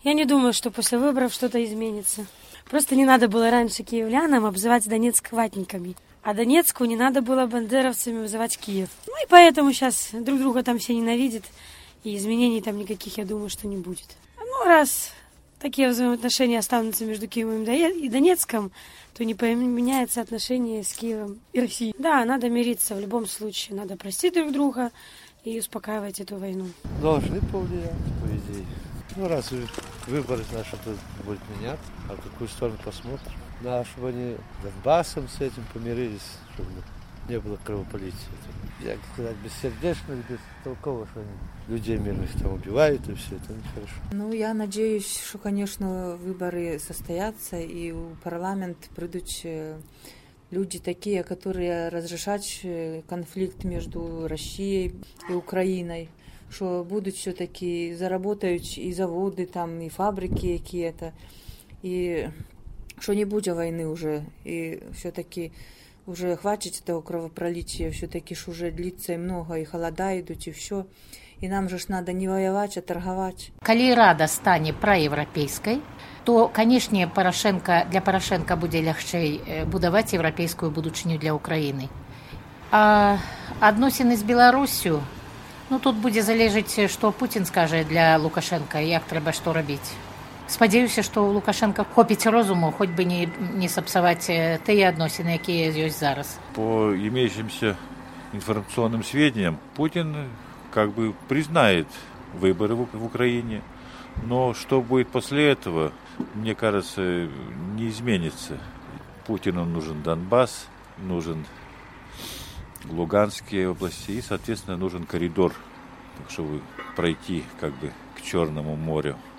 Я не думаю, что после выборов что-то изменится. Просто не надо было раньше киевлянам обзывать Донецк ватниками. А Донецку не надо было бандеровцами вызывать Киев. Ну и поэтому сейчас друг друга там все ненавидят. И изменений там никаких, я думаю, что не будет. Ну, раз такие взаимоотношения останутся между Киевом и Донецком, то не поменяется отношение с Киевом и Россией. Да, надо мириться в любом случае. Надо простить друг друга и успокаивать эту войну. Должны повлиять, по идее. Ну, раз выборы, значит, что-то будет менять, а в какую сторону посмотрим. Надо, чтобы они с Донбассом с этим помирились, чтобы не было кровопролития. Я, как сказать, бессердечно, бестолково, что они людей мирных там убивают, и все это нехорошо. Ну, я надеюсь, что, конечно, выборы состоятся, и у парламента придут люди такие, которые разрешать конфликт между Россией и Украиной. Что будут все-таки, заработают и заводы, там, и фабрики какие-то, и что не будет войны уже, и все-таки уже хватит этого кровопролития, все-таки ж уже длится и много, и холода идут, и все. И нам же ж надо не воевать, а торговать. Коли Рада стане праєвропейською, то, конечно, для Порошенка буде легче будувати європейську будучиню для України. А відносини з Білоруссю, ну, тут буде залежати, що Путін скаже для Лукашенка, як треба що робити. Сподіваюся, що у Лукашенка хопить розуму, хоч би не сапсувати ті відносини, які є зараз. По имеющимся информационным сведениям, Путин как бы признает выборы в Украине, но что будет после этого, мне кажется, не изменится. Путину нужен Донбасс, нужен Луганские области и, соответственно, нужен коридор, чтобы пройти как бы к Черному морю.